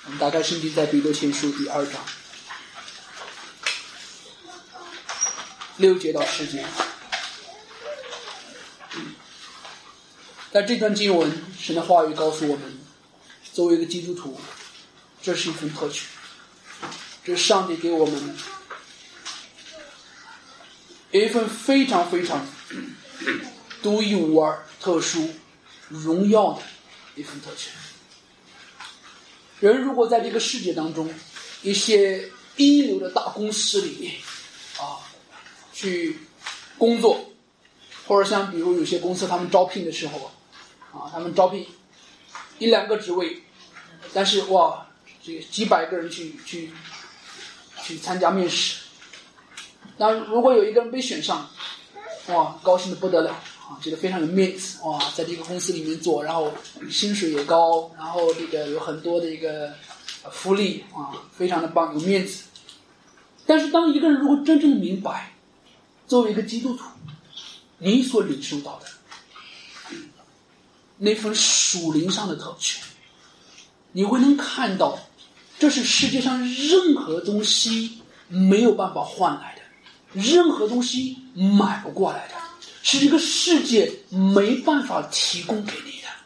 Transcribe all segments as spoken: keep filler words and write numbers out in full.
我们打开圣经在彼得前书第二章六节到十节。在这段经文，神的话语告诉我们，作为一个基督徒，这是一份特权，这是上帝给我们一份非常非常独一无二、特殊、荣耀的一份特权。人如果在这个世界当中，一些一流的大公司里面啊去工作，或者像比如有些公司他们招聘的时候啊，他们招聘一两个职位，但是哇，这个几百个人去去去参加面试，那如果有一个人被选上，哇，高兴的不得了啊，觉得非常有面子哇，在这个公司里面做，然后薪水也高，然后这个有很多的一个福利啊，非常的棒，有面子。但是当一个人如果真正的明白，作为一个基督徒，你所领受到的那份属灵上的特权，你会能看到，这是世界上任何东西没有办法换来的，任何东西买不过来的，是这个世界没办法提供给你的。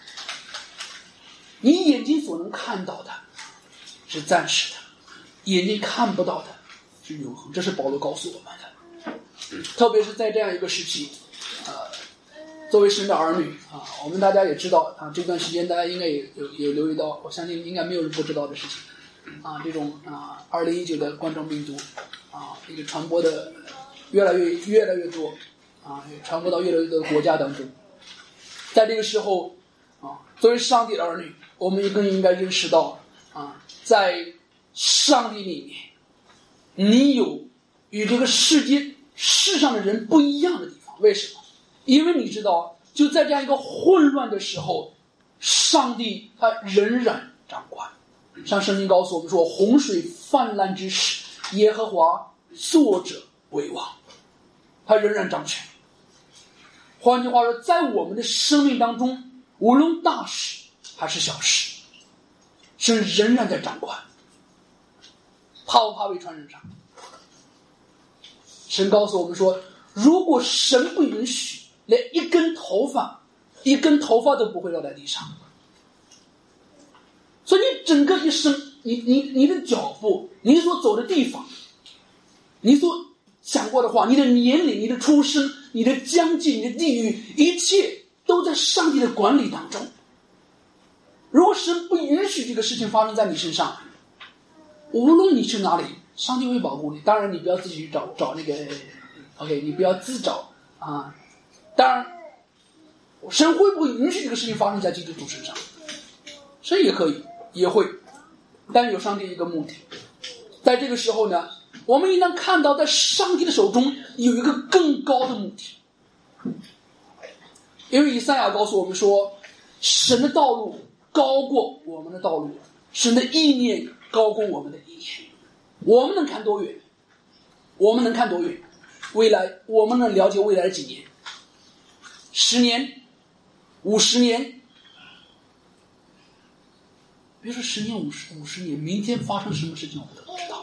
你眼睛所能看到的是暂时的，眼睛看不到的是永恒，这是保罗告诉我们的。特别是在这样一个时期，呃，作为神的儿女啊，我们大家也知道啊，这段时间大家应该也有有留意到，我相信应该没有人不知道的事情啊，这种啊二零一九的冠状病毒啊，这个传播的越来越越来越多啊，传播到越来越多的国家当中。在这个时候啊，作为上帝的儿女，我们也更应该认识到啊，在上帝里面，你有与这个世界世上的人不一样的地方。为什么？因为你知道，就在这样一个混乱的时候，上帝他仍然掌管。像圣经告诉我们说，洪水泛滥之时，耶和华作者为王，他仍然掌权。换句话说，在我们的生命当中，无论大事还是小事，神仍然在掌管。怕不怕被传染上？神告诉我们说，如果神不允许，连一根头发一根头发都不会落在地上。所以你整个一生，你你你的脚步，你所走的地方，你所想过的话，你的年龄，你的出生，你的疆界，你的地域，一切都在上帝的管理当中。如果神不允许这个事情发生在你身上，无论你去哪里，上帝会保护你。当然你不要自己去找找那个 OK， 你不要自找啊。当然神会不会允许这个事情发生在基督徒身上？神也可以，也会，但有上帝一个目的。在这个时候呢，我们应当看到在上帝的手中有一个更高的目的。因为以赛亚告诉我们说，神的道路高过我们的道路，神的意念高过我们的意念。我们能看多远？我们能看多远？未来我们能了解未来的几年？十年？五十年？别说十年、五十、五十年，明天发生什么事情我们都不知道。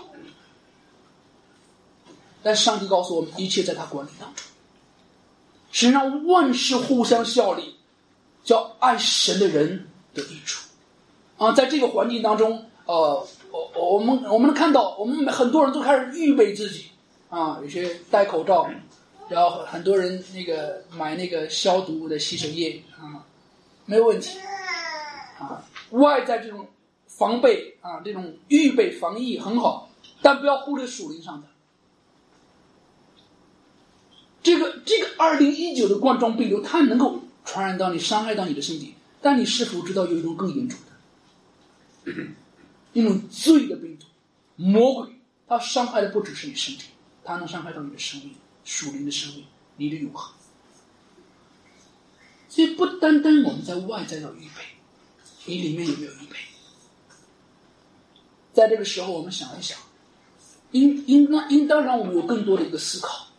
但上帝告诉我们，一切在他管理当中。神让万事互相效力，叫爱神的人得益处。啊，在这个环境当中，呃，我我们我们看到，我们很多人都开始预备自己啊，有些戴口罩，然后很多人那个买那个消毒的洗手液啊，没有问题啊。外在这种防备啊，这种预备防疫很好，但不要忽略属灵上的。这个这个二零一九的冠状病毒，它能够传染到你，伤害到你的身体，但你是否知道有一种更严重的，一种罪的病毒，魔鬼，它伤害的不只是你身体，它能伤害到你的生命，属灵的生命，你的永恒。所以不单单我们在外在要预备，你里面有没有预备？在这个时候，我们想一想，应应当应当让我们有更多的一个思考。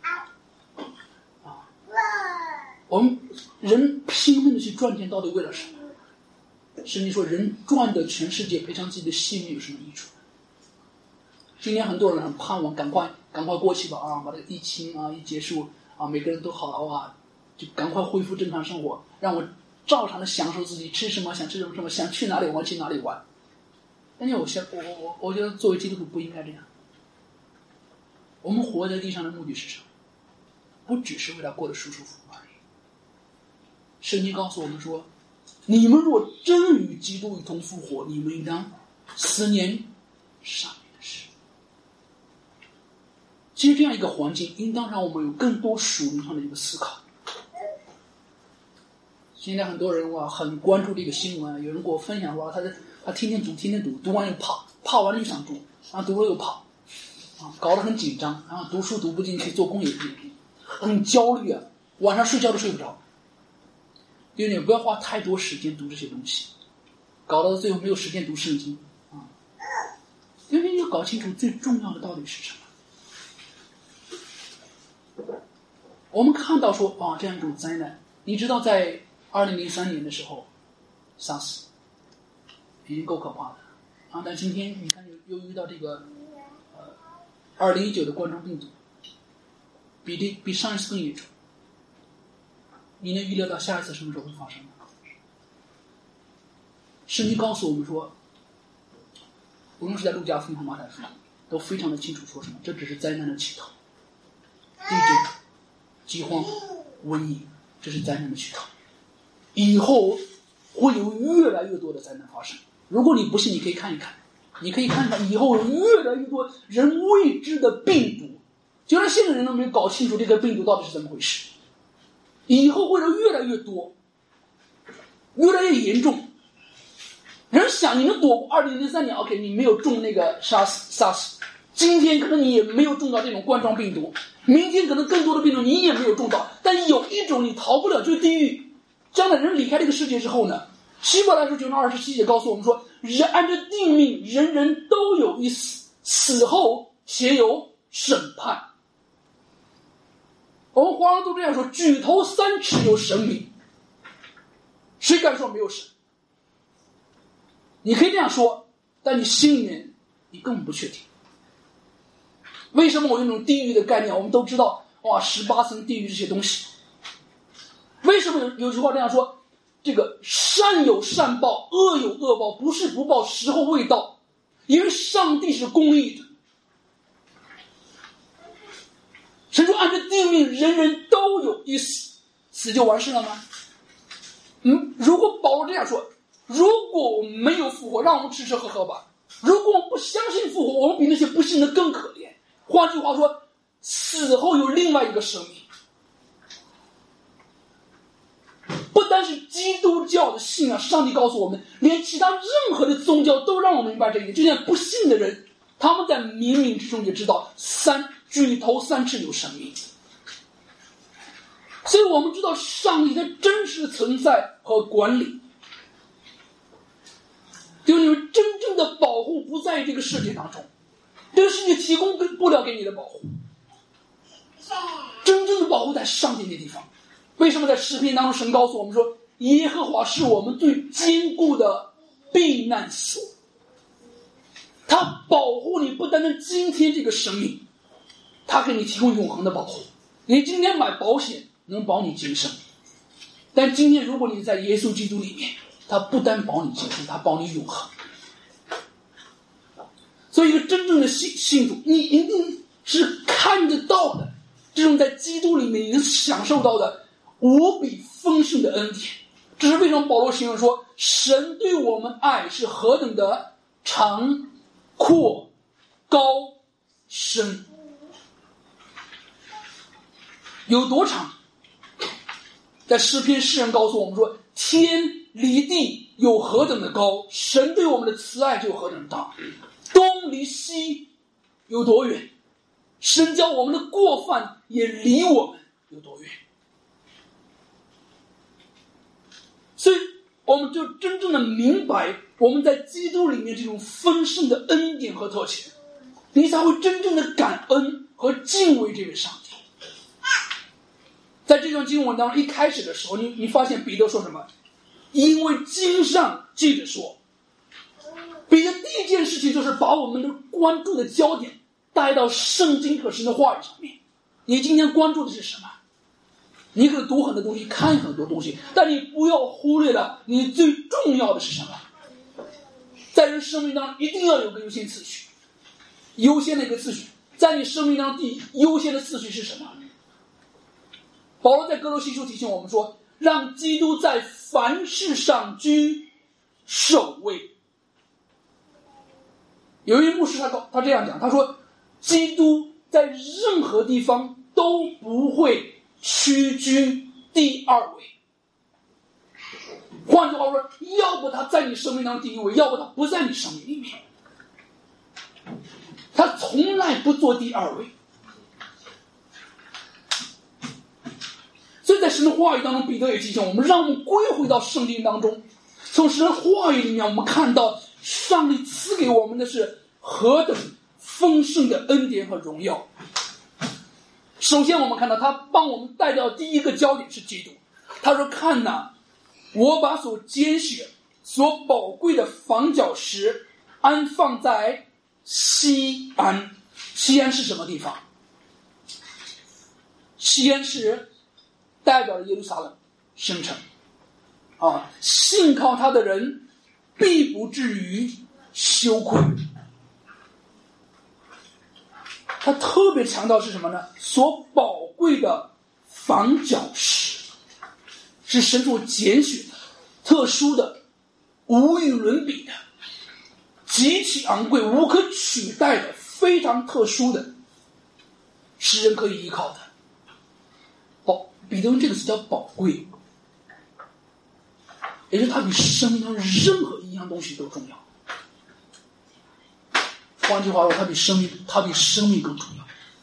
我们人拼命的去赚钱，到底为了什么？ 圣经说人赚的全世界赔偿自己的性命有什么益处？今天很多人很盼望赶快赶快过去吧啊，把这个疫情啊一结束啊，每个人都好啊，就赶快恢复正常生活，让我照常的享受自己吃什么想吃什么什么，想去哪里玩去哪里玩。但是我想我我我觉得作为基督徒不应该这样。我们活在地上的目的是什么？不只是为了过得舒舒服服而已。圣经告诉我们说，你们若真与基督一同复活，你们应当思念上面的事。其实这样一个环境应当让我们有更多属灵上的一个思考。现在很多人哇很关注这个新闻，有人给我分享说他他天天读天天读，读完又怕，怕完又想读，然后读了又怕，啊，搞得很紧张，然后读书读不进去，做工也很焦虑啊，晚上睡觉都睡不着。因为你不要花太多时间读这些东西，搞到最后没有时间读圣经啊。因为你要搞清楚最重要的到底是什么。我们看到说啊，这样一种灾难，你知道在二零零三年的时候 SARS 已经够可怕的啊，但今天你看又又遇到这个呃二零一九的冠状病毒，比这比上一次更严重。你能预料到下一次什么时候会发生吗？圣经告诉我们说，无论是在路加福音和马太福音都非常的清楚说什么，这只是灾难的起头。地震、饥荒、瘟疫，这是灾难的起头，以后会有越来越多的灾难发生。如果你不信，你可以看一看，你可以看看以后有越来越多人未知的病毒，就连现在人都没有搞清楚这个病毒到底是怎么回事，以后会有越来越多，越来越严重。人想你能躲过二零零三年 OK， 你没有中那个 SARS SARS， 今天可能你也没有中到这种冠状病毒，明天可能更多的病毒你也没有中到，但有一种你逃不了，就是地狱。将来人离开这个世界之后呢，希伯来书九章二十七节告诉我们说，人按照定命，人人都有一死，死后且有审判。我们华人都这样说，举头三尺有神明，谁敢说没有神？你可以这样说，但你心里面你根本不确定。为什么我用这种地狱的概念？我们都知道哇，十八层地狱这些东西。为什么有有句话这样说？这个善有善报，恶有恶报，不是不报，时候未到。因为上帝是公义的。神说按照定命，人人都有一死，死就完事了吗？嗯，如果保罗这样说，如果我们没有复活，让我们吃吃喝喝吧。如果我们不相信复活，我们比那些不信的更可怜。换句话说，死后有另外一个生命。不单是基督教的信仰，上帝告诉我们，连其他任何的宗教都让我们明白这一点。就像不信的人，他们在冥冥之中也知道三举头三尺有神明。所以我们知道上帝的真实存在和管理，就你们真正的保护不在这个世界当中，这个世界提供不了给你的保护，真正的保护在上帝的地方。为什么在诗篇当中神告诉我们说，耶和华是我们最坚固的避难所，他保护你不单单今天这个生命，他给你提供永恒的保护。你今天买保险能保你今生，但今天如果你在耶稣基督里面，他不单保你今生，他保你永恒。所以一个真正的信信徒，你一定是看得到的，这种在基督里面你能享受到的无比丰盛的恩典。这是为什么保罗形容说，神对我们爱是何等的长阔高深。有多长？在诗篇诗人告诉我们说，天离地有何等的高，神对我们的慈爱就有何等的大。东离西有多远，神叫我们的过犯也离我们有多远。所以我们就真正的明白我们在基督里面这种丰盛的恩典和特权，你才会真正的感恩和敬畏这位上帝。在这段经文当中一开始的时候，你你发现彼得说什么？因为经上记着说，彼得第一件事情就是把我们的关注的焦点带到圣经和神的话语上面。你今天关注的是什么？你可以读很多东西，看很多东西，但你不要忽略了你最重要的是什么。在人生命当中一定要有个优先次序，优先的一个次序，在你生命当中第优先的次序是什么？保罗在哥罗西书提醒我们说，让基督在凡事上居首位。有一位牧师 他, 他这样讲，他说基督在任何地方都不会屈居第二位。换句话说，要不他在你生命当中第一位，要不他不在你生命里面，他从来不做第二位。所以在神的话语当中，彼得也提醒我们，让我们归回到圣经当中，从神的话语里面我们看到上帝赐给我们的是何等丰盛的恩典和荣耀。首先我们看到他帮我们带到第一个焦点是基督。他说，看哪，我把所拣选所宝贵的房角石安放在西安。西安是什么地方？西安是代表了耶路撒冷圣城啊，信靠他的人必不至于羞愧。他特别强调是什么呢？所宝贵的房角石是神所拣选的、特殊的、无与伦比的、极其昂贵、无可取代的、非常特殊的，使人可以依靠的。宝，彼得用这个词叫宝贵，也就是它比生命中任何一样东西都重要。换句话说，它比生命，它比生命更重要。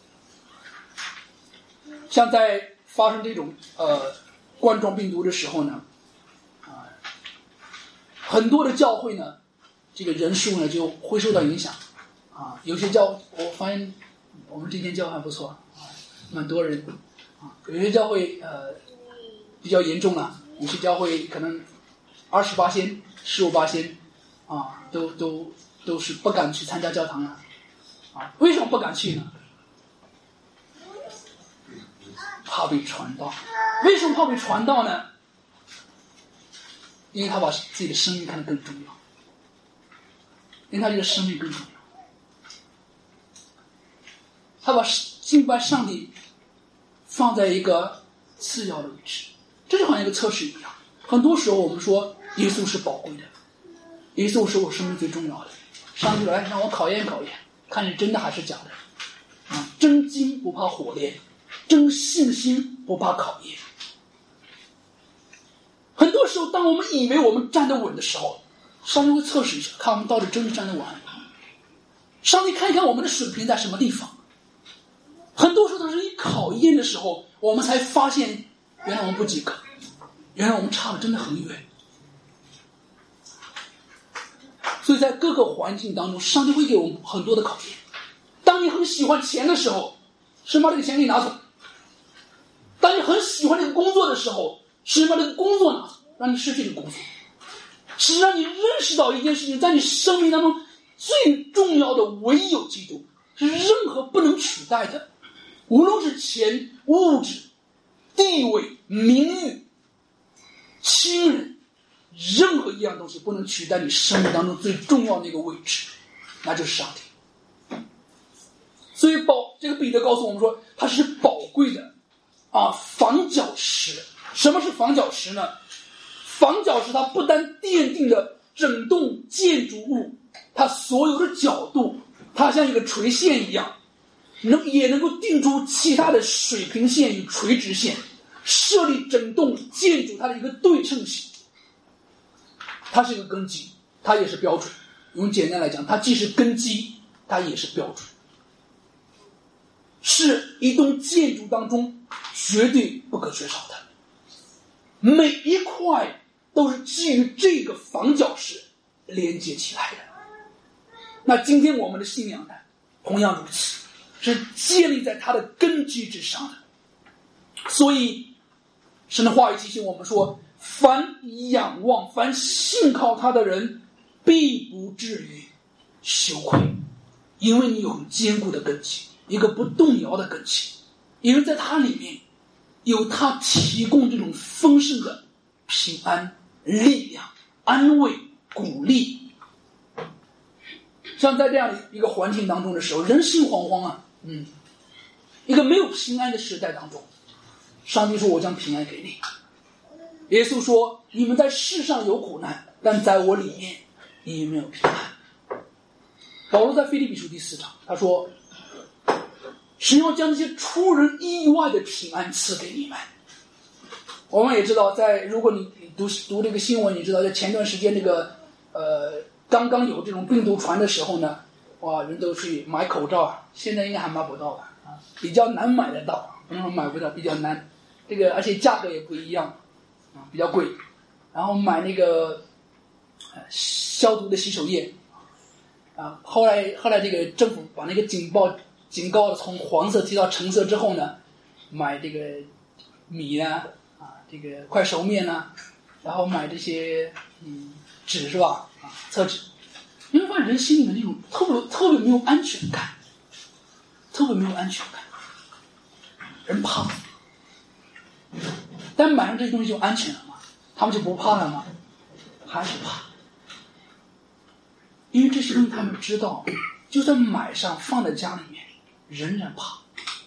像在发生这种呃冠状病毒的时候呢，啊、呃，很多的教会呢，这个人数呢就会受到影响啊。有些教，我发现我们这间教还不错啊，蛮多人啊。有些教会呃比较严重了，有些教会可能二十八仙、十五八仙啊，都都。都是不敢去参加教堂了，啊，为什么不敢去呢？怕被传道。为什么怕被传道呢？因为他把自己的生命看得更重要，因为他这个生命更重要，他把敬拜上帝放在一个次要的位置。这就好像一个测试一样，很多时候我们说耶稣是宝贵的，耶稣是我生命最重要的。上帝来让我考验考验，看是真的还是假的啊！真金不怕火炼，真信心不怕考验。很多时候当我们以为我们站得稳的时候，上帝会测试一下，看我们到底真的站得稳。上帝看一看我们的水平在什么地方。很多时候他是一考验的时候，我们才发现原来我们不及格，原来我们差的真的很远。所以在各个环境当中，上帝会给我们很多的考验。当你很喜欢钱的时候，神把这个钱给你拿走；当你很喜欢这个工作的时候，神把这个工作拿走，让你失去这个工作。是让你认识到一件事情，在你生命当中最重要的唯有基督，是任何不能取代的，无论是钱、物质、地位、名誉、亲人，任何一样东西不能取代你生命当中最重要的一个位置，那就是上帝。所以宝这个彼得告诉我们说，它是宝贵的啊房角石。什么是房角石呢？房角石它不单奠定了整栋建筑物，它所有的角度，它像一个垂线一样，能也能够定出其他的水平线与垂直线，设立整栋建筑它的一个对称性。它是一个根基，它也是标准。用简单来讲，它既是根基，它也是标准，是一栋建筑当中绝对不可缺少的。每一块都是基于这个房角石连接起来的。那今天我们的信仰呢，同样如此，是建立在它的根基之上的。所以神的话语提醒我们说， 凡仰望、凡信靠他的人，必不至于羞愧，因为你有坚固的根基，一个不动摇的根基，因为在他里面有他提供这种丰盛的平安、力量、安慰、鼓励。像在这样一个环境当中的时候，人心惶惶啊，嗯，一个没有平安的时代当中，上帝说我将平安给你。耶稣说你们在世上有苦难，但在我里面你们有平安。保罗在腓立比书第四章他说，神要将这些出人意外的平安赐给你们。我们也知道，在如果你读读这个新闻，你知道在前段时间那个呃刚刚有这种病毒传的时候呢，哇，人都去买口罩啊，现在应该还买不到吧？啊，比较难买得到，不能说买不到，比较难。这个而且价格也不一样，啊，比较贵。然后买那个呃消毒的洗手液，啊，后来后来这个政府把那个警报警告从黄色提到橙色之后呢，买这个米呢，啊，这个快熟面呢，然后买这些嗯纸是吧？啊，厕纸，你会发现人心里面那种特别特别没有安全感，特别没有安全感，人怕。但买上这些东西就安全了吗？他们就不怕了吗？还是怕。因为这些东西他们知道，就算买上放在家里面，仍然怕。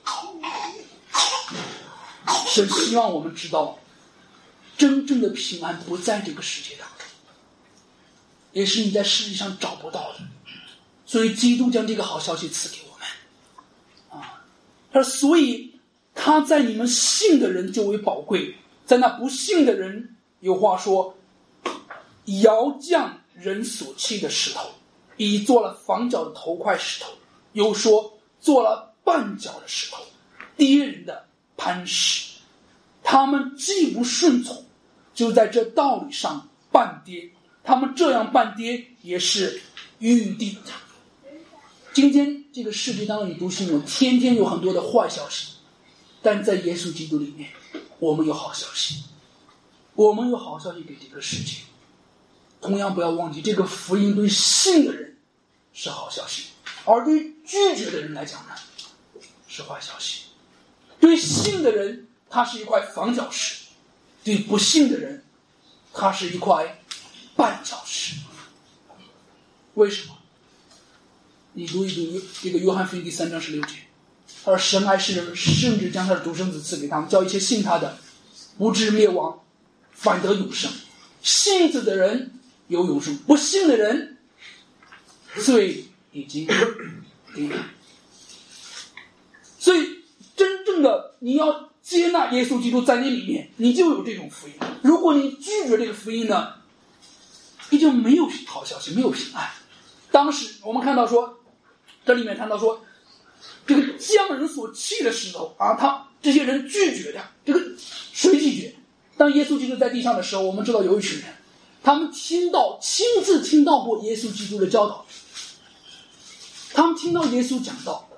神希望我们知道，真正的平安不在这个世界当中，也是你在世界上找不到的。所以基督将这个好消息赐给我们啊，他说所以他在你们信的人就为宝贵，在那不信的人，有话说，摇降人所弃的石头，已做了房角的头块石头，又说做了绊脚的石头，跌人的磐石。他们既不顺从，就在这道理上绊跌，他们这样绊跌也是预定的。今天这个世界当中，你读新闻，天天有很多的坏消息，但在耶稣基督里面，我们有好消息，我们有好消息给这个世界。同样不要忘记，这个福音对信的人是好消息，而对拒绝的人来讲呢，是坏消息。对信的人，它是一块房角石；对不信的人，它是一块绊脚石。为什么？你读一读这个约翰福音第三章十六节，他说神爱世人，甚至将他的独生子赐给他们，叫一切信他的不至灭亡，反得永生。信子的人有永生，不信的人罪已经定了。所以真正的你要接纳耶稣基督在你里面，你就有这种福音。如果你拒绝这个福音呢，你就没有好消息，没有平安。当时我们看到说，这里面谈到说，这个将人所弃的石头啊，他这些人拒绝的，这个谁拒绝？当耶稣基督在地上的时候，我们知道有一群人，他们听到亲自听到过耶稣基督的教导，他们听到耶稣讲道，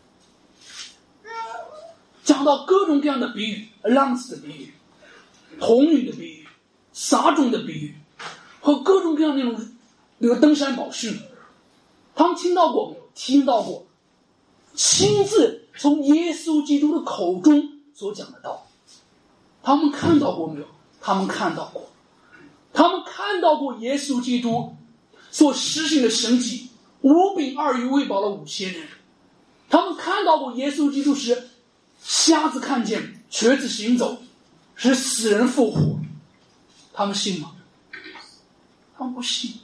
讲到各种各样的比喻，浪子的比喻，童女的比喻，撒种的比喻，和各种各样那种那个登山宝训，他们听到过没有？听到过，亲自从耶稣基督的口中所讲的道，他们看到过没有？他们看到过，他们看到过耶稣基督所施行的神迹，五饼二鱼喂饱了五千人。他们看到过耶稣基督使瞎子看见，瘸子行走，使死人复活。他们信吗？他们不信。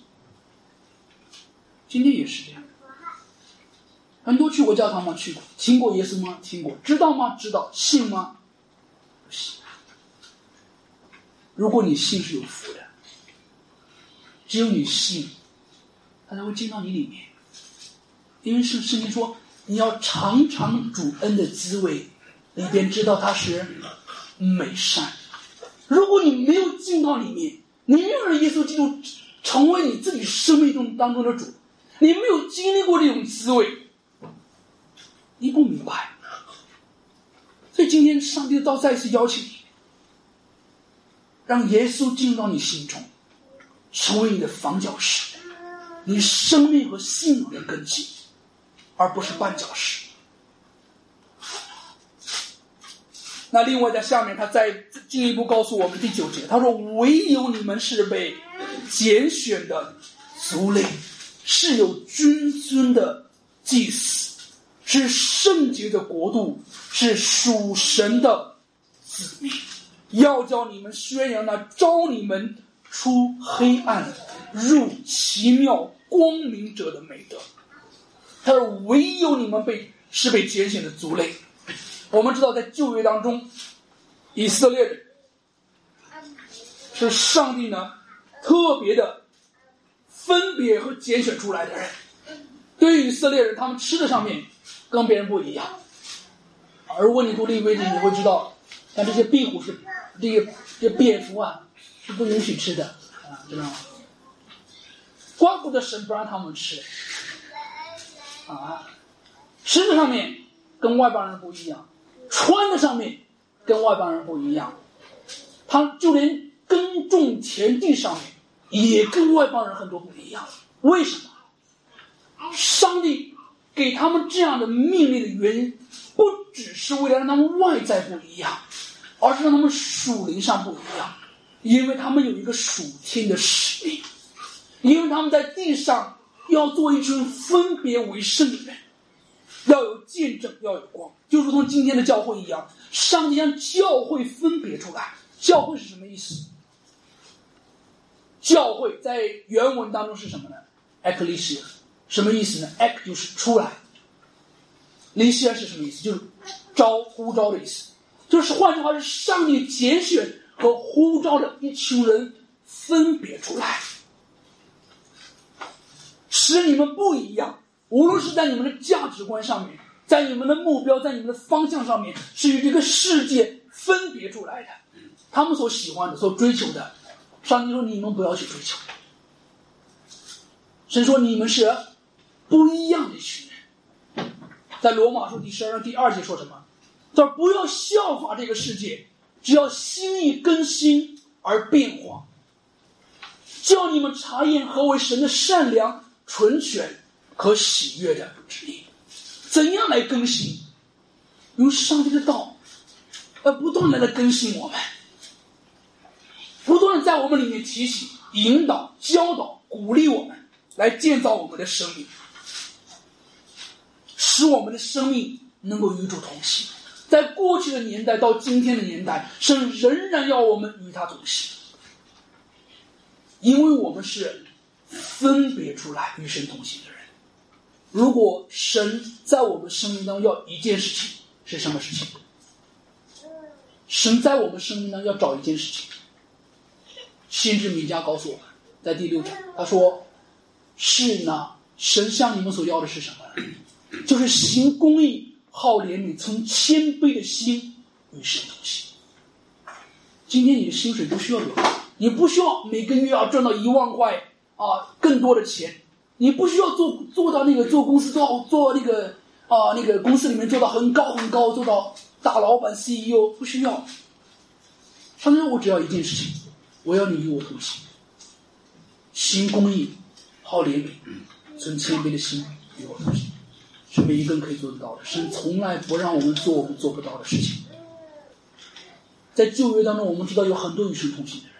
今天也是这样，很多去过教堂吗？去过。听过耶稣吗？听过。知道吗？知道。信吗？不信。如果你信是有福的，只有你信，他才会进到你里面。因为圣经说，你要尝尝主恩的滋味，里边知道他是美善。如果你没有进到里面，你没有让耶稣基督成为你自己生命中当中的主，你没有经历过这种滋味，你不明白。所以今天上帝的道再一次邀请你， 让耶稣进入到你心中，成为你的房角石，你生命和信仰的根基，而不是绊脚石。那另外在下面他再进一步告诉我们第九节，他说唯有你们是被拣选的族类，是有君尊的祭司，是圣洁的国度，是属神的子民，要叫你们宣扬那招你们出黑暗入奇妙光明者的美德。他说唯有你们被是被拣选的族类。我们知道在旧约当中，以色列人是上帝呢特别的分别和拣选出来的人。对于以色列人，他们吃的上面跟别人不一样。而如果你读利未记，你会知道，像这些壁虎是这些这些蝙蝠啊是不允许吃的啊，知道吗？光顾的神不让他们吃啊，吃的上面跟外邦人不一样，穿的上面跟外邦人不一样，他就连耕种田地上面也跟外邦人很多不一样。为什么？上帝给他们这样的命令的原因，不只是为了让他们外在不一样，而是让他们属灵上不一样。因为他们有一个属天的使命，因为他们在地上要做一群分别为圣的人，要有见证，要有光，就如同今天的教会一样，上帝将教会分别出来。教会是什么意思？教会在原文当中是什么呢？ Ecclesia 什么意思呢？ Ek 就是出来， Lesia 是什么意思？就是招呼召的意思，就是换句话是上帝拣选和呼召的一群人分别出来，使你们不一样，无论是在你们的价值观上面，在你们的目标，在你们的方向上面，是与这个世界分别出来的。他们所喜欢的，所追求的，上帝说你们不要去追求。神说你们是不一样的一群人。在罗马书第十二章第二节说什么？他说不要效法这个世界，只要心意更新而变化，叫你们查验何为神的善良、纯全、可喜悦的旨意。怎样来更新？用上帝的道，而不断的来更新我们，不断的在我们里面提醒、引导、教导、鼓励我们，来建造我们的生命，使我们的生命能够与主同行。在过去的年代到今天的年代，神仍然要我们与他同行，因为我们是分别出来与神同行的人。如果神在我们生命当中要一件事情，是什么事情？神在我们生命当中要找一件事情。先知米迦告诉我们，在第六章他说，是呢，神向你们所要的是什么呢？就是行公义、好怜悯、存谦卑的心与神同行。今天你的薪水不需要有，你不需要每个月要赚到一万块啊，更多的钱，你不需要做做到那个做公司做做那个啊那个公司里面做到很高很高，做到大老板 C E O， 不需要。上帝说我只要一件事情，我要你与我同行，行公义、好怜悯、存谦卑的心与我同行，是每一个人可以做得到的。神从来不让我们做我们做不到的事情。在旧约当中，我们知道有很多与神同行的人，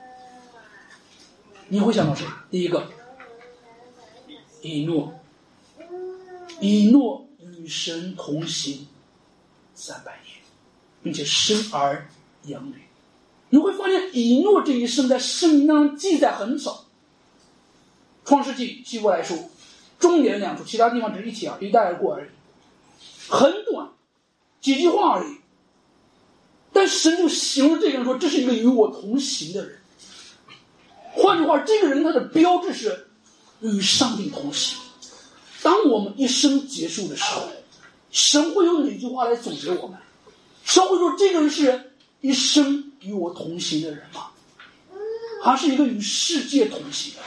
你会想到谁？第一个，以诺。以诺与神同行三百年，并且生儿养女。你会发现以诺这一生在圣经当中记载很少，创世纪、希伯来书重点两处，其他地方只是一提啊，一带而过而已，很短，几句话而已。但神就形容这个人说，这是一个与我同行的人。换句话，这个人他的标志是与上帝同行。当我们一生结束的时候，神会用哪句话来总结我们？神会说这个人是一生与我同行的人吗？还是一个与世界同行的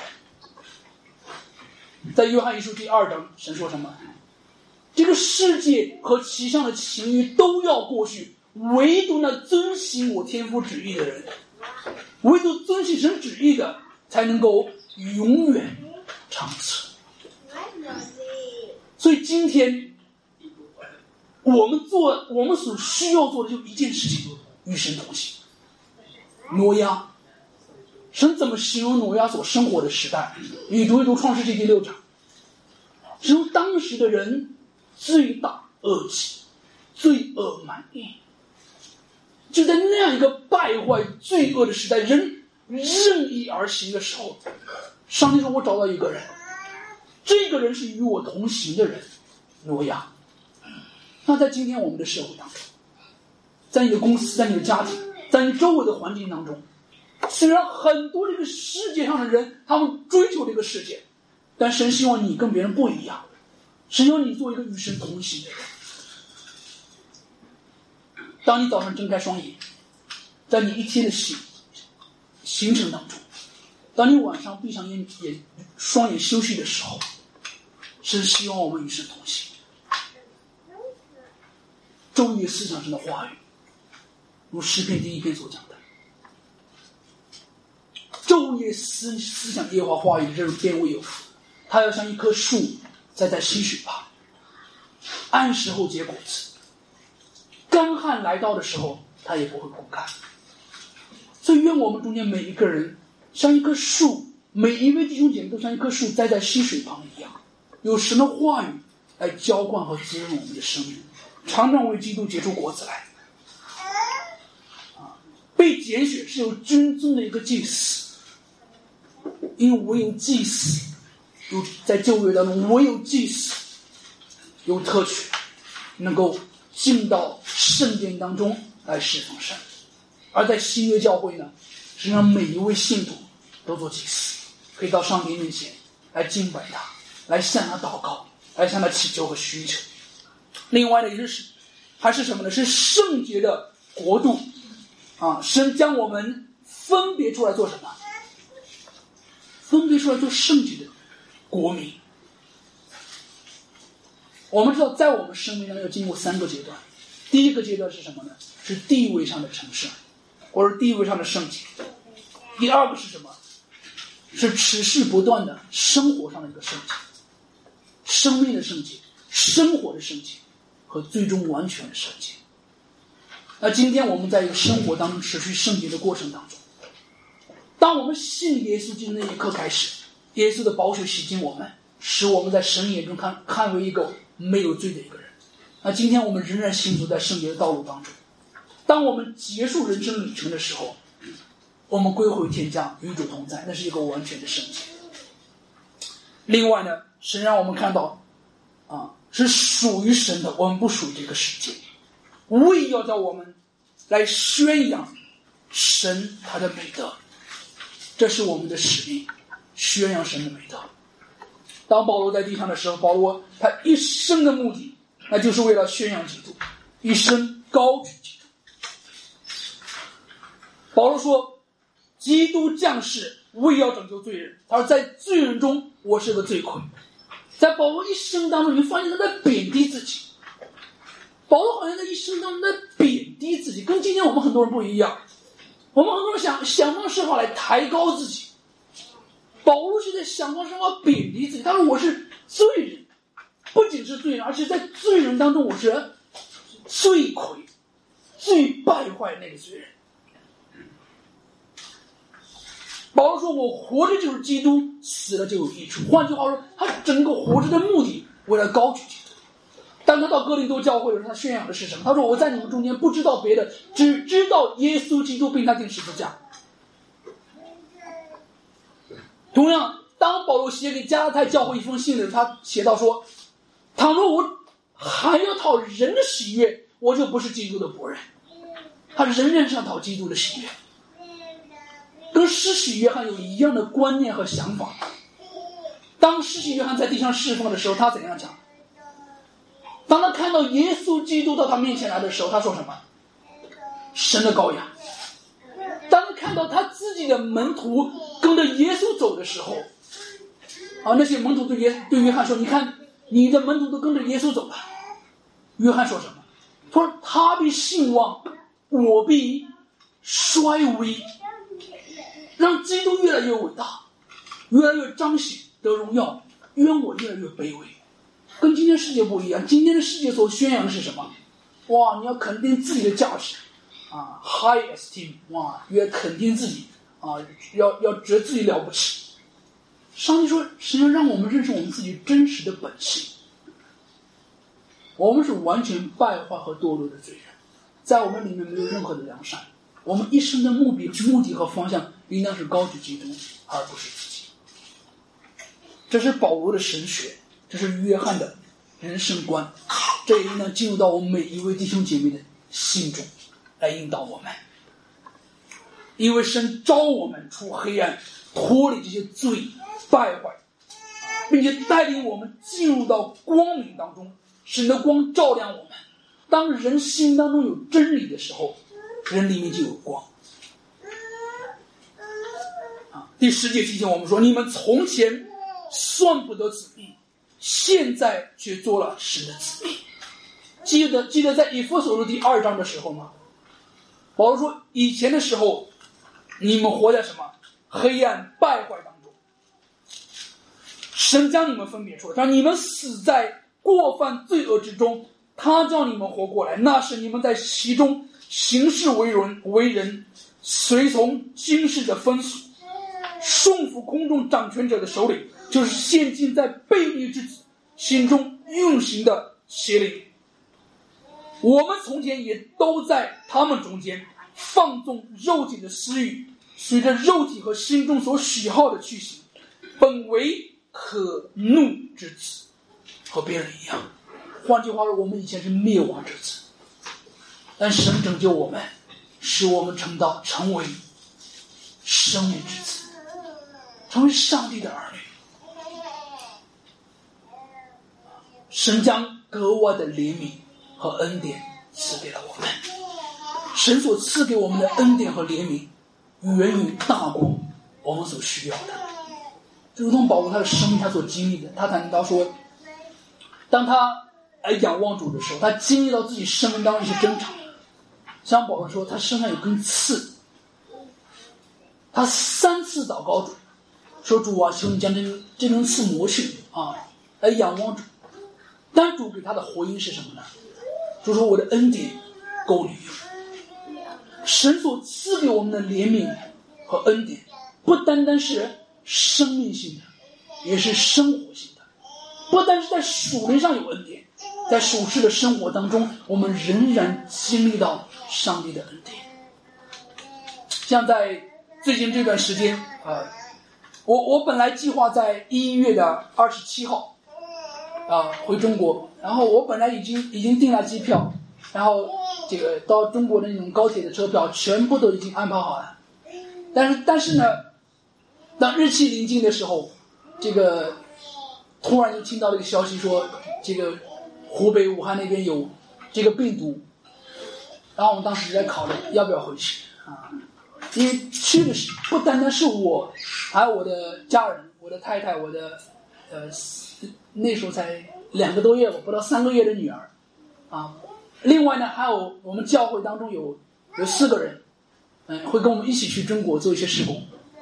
人？在约翰一书第二章，神说什么？这个世界和其上的情欲都要过去，唯独那遵行我天父旨意的人唯独遵行神旨意的才能够永远长存。所以今天我们做我们所需要做的就一件事情，与神同行。挪亚，神怎么形容挪亚所生活的时代？你读一读创世纪第六章，形容当时的人罪大恶极，罪恶满盈。就在那样一个败坏罪恶的时代，人任意而行的时候，上帝说我找到一个人，这个人是与我同行的人，挪亚。那在今天我们的社会当中，在你的公司，在你的家庭，在你周围的环境当中，虽然很多这个世界上的人他们追求这个世界，但神希望你跟别人不一样，神希望你做一个与神同行的人。当你早上睁开双眼，在你一天的行行程当中，当你晚上闭上眼眼双眼休息的时候，神希望我们与神同行，昼夜思想神的话语，如诗篇第一篇所讲的，昼夜思思想耶和华话语，这种便为有福。他要像一棵树栽在溪水旁，按时候结果子，干旱来到的时候他也不会枯干。所以愿我们中间每一个人像一棵树，每一位弟兄姐妹都像一棵树栽在溪水旁一样，有神的话语来浇灌和滋润我们的生命，常常为基督结出果子来。被拣选是有君尊的一个祭司，因为唯有祭司有在旧约当中，唯有祭司有特权，能够进到圣殿当中来侍奉神。而在新约教会呢，是让每一位信徒都做祭司，可以到上帝面前来敬拜他，来向他祷告，来向他祈求和需求。另外呢，也是还是什么呢？是圣洁的国度啊！神将我们分别出来做什么？分别出来做圣洁的国民。我们知道，在我们生命中要经过三个阶段。第一个阶段是什么呢？是地位上的成圣，或者地位上的圣洁。第二个是什么？是持续不断的生活上的一个圣洁，生命的圣洁，生活的圣洁，和最终完全的圣洁。那今天我们在一个生活当中持续圣洁的过程当中，当我们信耶稣基督那一刻开始，耶稣的宝血洗净我们，使我们在神眼中看看为一个没有罪的一个人。那今天我们仍然行走在圣洁的道路当中。当我们结束人生旅程的时候，我们归回天家，与主同在，那是一个完全的圣洁。另外呢，神让我们看到啊，是属于神的，我们不属于这个世界，为要叫我们来宣扬神他的美德，这是我们的使命，宣扬神的美德。当保罗在地上的时候，保罗他一生的目的，那就是为了宣扬基督，一生高举基督。保罗说，基督降世为要拯救罪人，他说在罪人中我是个罪魁。在保罗一生当中，你发现他在贬低自己，保罗好像在一生当中在贬低自己，跟今天我们很多人不一样。我们很多人想想方设法来抬高自己，保罗是在想方设法贬低自己。他说我是罪人，不仅是罪人，而且在罪人当中我是罪魁，最败坏那个罪人。保罗说我活着就是基督，死了就有益处。换句话说，他整个活着的目的为了高举基督。当他到哥林多教会的时候，他宣扬的是什么？他说我在你们中间不知道别的，只知道耶稣基督并他定十字架。同样，当保罗写给加拉太教会一封信的时候，他写到说，倘若我还要讨人的喜悦，我就不是基督的仆人。他仍然想讨基督的喜悦，跟施洗约翰有一样的观念和想法。当施洗约翰在地上侍奉的时候，他怎样讲？当他看到耶稣基督到他面前来的时候，他说什么？神的羔羊。当他看到他自己的门徒跟着耶稣走的时候，啊，那些门徒对耶对约翰说，你看你的门徒都跟着耶稣走了。约翰说什么？他说他必兴旺，我必衰微。 让基督越来越伟大，越来越彰显得荣耀，愿我越来越卑微。跟今天世界不一样，今天的世界所宣扬的是什么？哇，你要肯定自己的价值啊 ，high esteem， 哇，越肯定自己啊，要要觉得自己了不起。上帝说，神要让我们认识我们自己真实的本性。我们是完全败坏和堕落的罪人，在我们里面没有任何的良善。我们一生的目的、目的和方向，应当是高举基督，而不是自己。这是保罗的神学，这是约翰的人生观，这也应当进入到我们每一位弟兄姐妹的心中，来引导我们。因为神召我们出黑暗，脱离这些罪败坏，并且带领我们进入到光明当中，神的光照亮我们。当人心当中有真理的时候，人里面就有光。啊，第十节提醒我们说，你们从前算不得子民，现在却做了神的子民。记得记得在以弗所书第二章的时候吗？保罗说，以前的时候你们活在什么黑暗败坏当中，神将你们分别出来，让你们死在过犯罪恶之中，他叫你们活过来，那是你们在其中行事为人为人随从今世的风俗，顺服空中掌权者的首领，就是现今在悖逆之子心中运行的邪灵。我们从前也都在他们中间放纵肉体的私欲，随着肉体和心中所喜好的去行，本为可怒之子，和别人一样。换句话说，我们以前是灭亡之子，但神拯救我们，使我们成到成为生命之子，成为上帝的儿女。神将格外的怜悯和恩典赐给了我们，神所赐给我们的恩典和怜悯远远大过我们所需要的。就如同保罗他的生命他所经历的，他谈到说，当他来仰望主的时候，他经历到自己生命当中一些争吵。像保罗说，他身上有根刺，他三次祷告主，说主啊，求你将这根这根刺磨去啊，来仰望主。但主给他的回应是什么呢？主说，我的恩典够你用。神所赐给我们的怜悯和恩典，不单单是生命性的，也是生活性的。不单是在属灵上有恩典，在属世的生活当中，我们仍然经历到上帝的恩典。像在最近这段时间，呃，我我本来计划在一月的二十七号。啊，回中国，然后我本来已经已经订了机票，然后这个到中国的那种高铁的车票全部都已经安排好了，但是但是呢，当日期临近的时候，这个突然就听到了一个消息说，这个湖北武汉那边有这个病毒，然后我们当时在考虑要不要回去啊，因为去的是不单单是我，还有我的家人，我的太太，我的呃。那时候才两个多月吧，不到三个月的女儿，啊，另外呢还有我们教会当中有有四个人，嗯，会跟我们一起去中国做一些事工。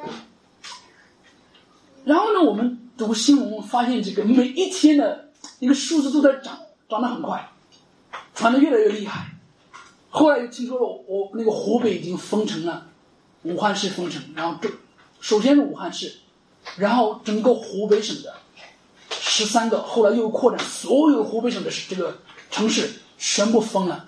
然后呢，我们读新闻发现，这个每一天的一个数字都在涨，涨得很快，传得越来越厉害。后来又听说了，我那个湖北已经封城了，武汉市封城，然后这首先是武汉市，然后整个湖北省的十三个，后来又扩展，所有湖北省的这个城市全部封了。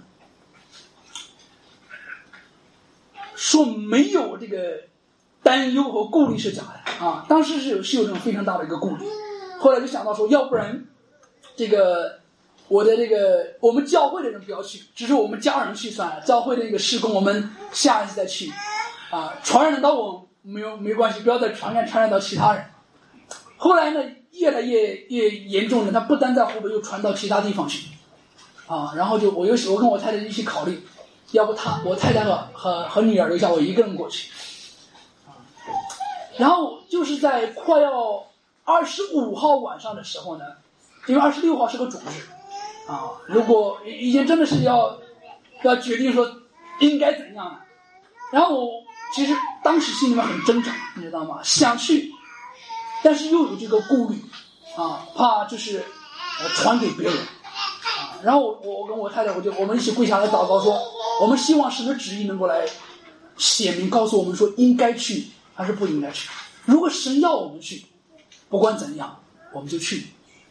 说没有这个担忧和顾虑是假的啊，当时是有是有这种非常大的一个顾虑。后来就想到说，要不然这个我的这个我们教会的人不要去，只是我们家人去算了，教会的那个事工我们下一次再去啊，传染到我没有没关系，不要再传染传染到其他人。后来呢，越来越越严重了，它不单在湖北，又传到其他地方去，啊，然后就我又我跟我太太一起考虑，要不他我太太和和和女儿留下，我一个人过去，啊，然后就是在快要二十五号晚上的时候呢，因为二十六号是个主日，啊，如果已经真的是要要决定说应该怎样了，然后我其实当时心里面很挣扎，你知道吗？想去，但是又有这个顾虑啊，怕就是呃传给别人啊。然后我我跟我太太，我就我们一起跪下来祷告说，我们希望神的旨意能够来显明，告诉我们说应该去还是不应该去。如果神要我们去，不管怎样我们就去。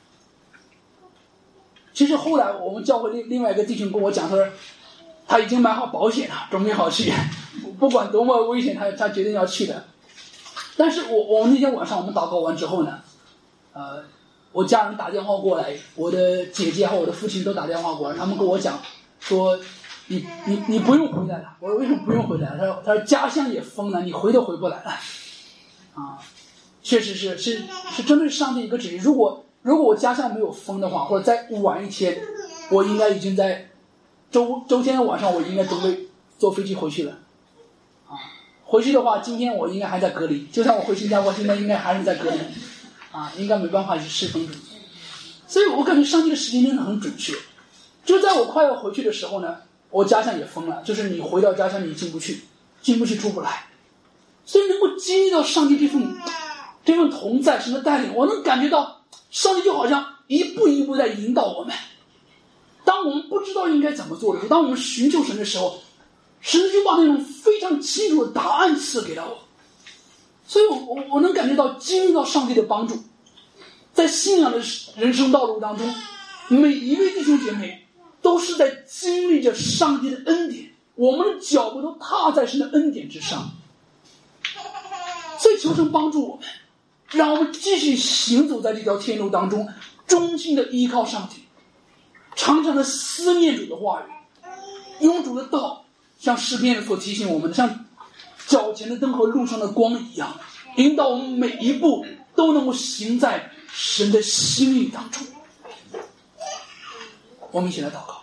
其实后来我们教会另另外一个弟兄跟我讲，他说他已经买好保险了，准备好去，不管多么危险，他他决定要去的。但是我我们那天晚上我们祷告完之后呢，呃，我家人打电话过来，我的姐姐和我的父亲都打电话过来，他们跟我讲说，你你你不用回来了。我说为什么不用回来了？他说他说家乡也封了，你回都回不来了。啊，确实是是是真的是上帝一个旨意。如果如果我家乡没有封的话，或者再晚一天，我应该已经在周周天的晚上，我应该准备坐飞机回去了。啊，回去的话，今天我应该还在隔离，就算我回新加坡，现在应该还是在隔离。啊，应该没办法去侍奉主。所以我感觉上帝的时间真的很准确。就在我快要回去的时候呢，我家乡也封了，就是你回到家乡你进不去，进不去出不来。所以能够经历到上帝这份这份同在，神的带领，我能感觉到上帝就好像一步一步在引导我们。当我们不知道应该怎么做的时候，当我们寻求神的时候，神就把那种非常清楚的答案赐给了我。所以我我我能感觉到经历到上帝的帮助，在信仰的人生道路当中，每一位弟兄姐妹都是在经历着上帝的恩典，我们的脚步都踏在神的恩典之上。所以求神帮助我们，让我们继续行走在这条天路当中，忠心的依靠上帝，常常的思念主的话语，用主的道，像诗篇所提醒我们的，像脚前的灯和路上的光一样，引导我们每一步都能够行在神的心意当中。我们一起来祷告。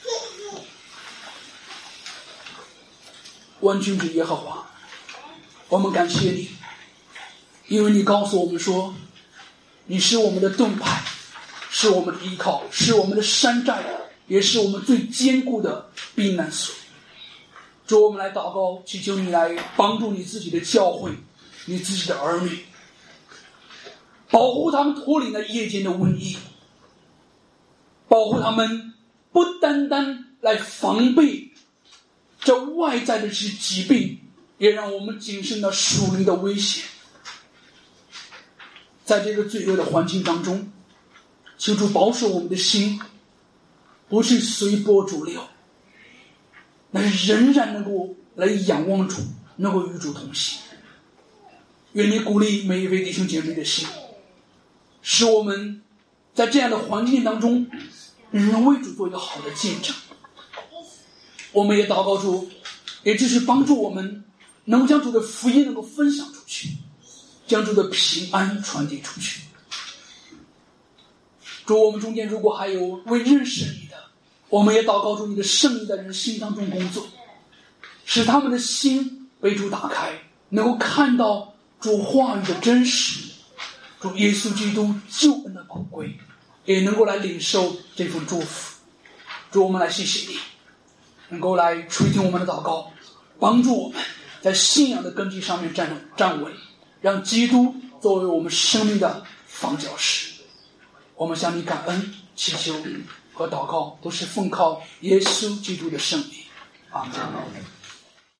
万军之耶和华，我们感谢你，因为你告诉我们说，你是我们的盾牌，是我们的依靠，是我们的山寨，也是我们最坚固的避难所。主，我们来祷告，祈求你来帮助你自己的教会，你自己的儿女，保护他们脱离了夜间的瘟疫，保护他们不单单来防备这外在的这些疾病，也让我们谨慎的属灵的危险。在这个罪恶的环境当中，求主保守我们的心，不去随波逐流，但是仍然能够来仰望主，能够与主同行。愿你鼓励每一位弟兄姐妹的心，使我们在这样的环境当中能为主做一个好的见证。我们也祷告主，也就是帮助我们能够将主的福音能够分享出去，将主的平安传递出去。主，我们中间如果还有未认识你的，我们也祷告主你的圣灵在人心当中工作，使他们的心被主打开，能够看到主话语的真实，主耶稣基督救恩的宝贵，也能够来领受这份祝福。主，我们来谢谢你，能够来垂听我们的祷告，帮助我们在信仰的根基上面站站稳，让基督作为我们生命的房角石。我们向你感恩，祈求和祷告都是奉靠耶稣基督的圣名。阿们。